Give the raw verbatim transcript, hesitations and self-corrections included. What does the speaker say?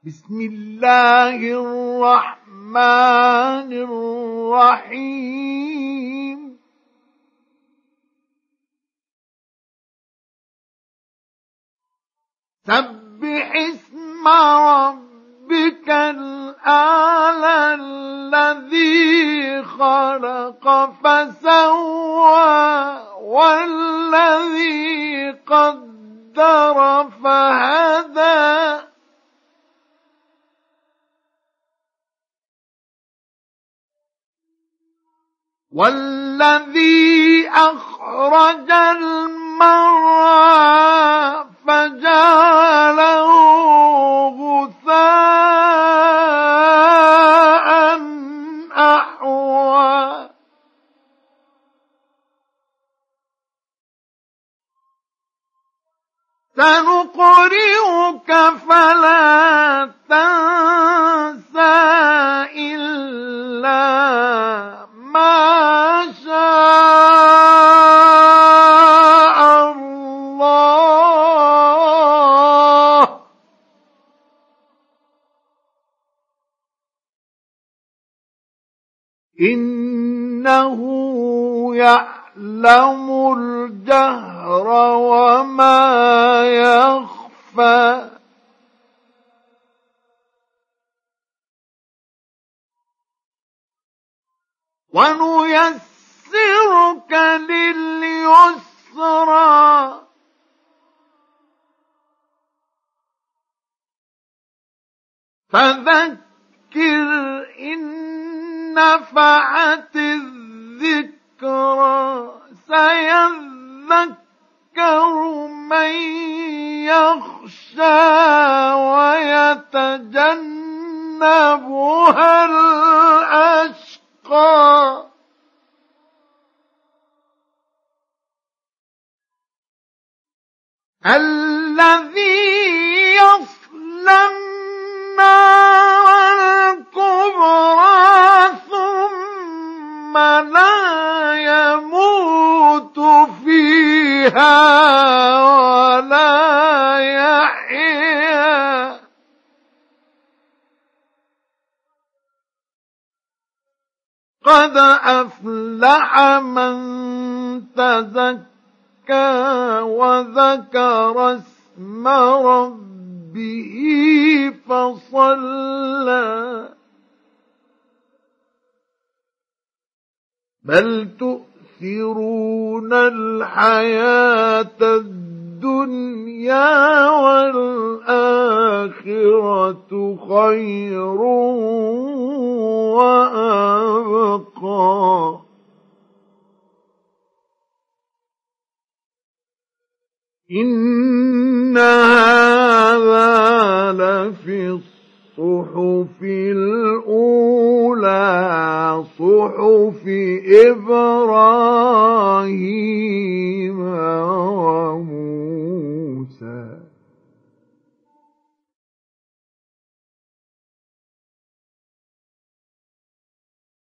بسم الله الرحمن الرحيم سبح اسم ربك الأعلى الذي خلق فسوى والذي قدر فهدى والذي أخرج المرعى فجعله غثاء أحوى سنقرئك فلا تنسى إلا ما شاء الله إنه يعلم الجهر وما يخفى ونيسرك لليسرى فذكر إن نفعت الذكرى سيذكر من يخشى ويتجنبها الأشقى الذي يصلى النار الكبرى ثم لا يموت فيها ولا يحيا قد أفلح من تزكى وذكر اسم ربه فصلى بل تؤثرون الحياة الدنيا والآخرة خير وأبقى إن هذا لفي الصحف الأولى صحف إبراهيم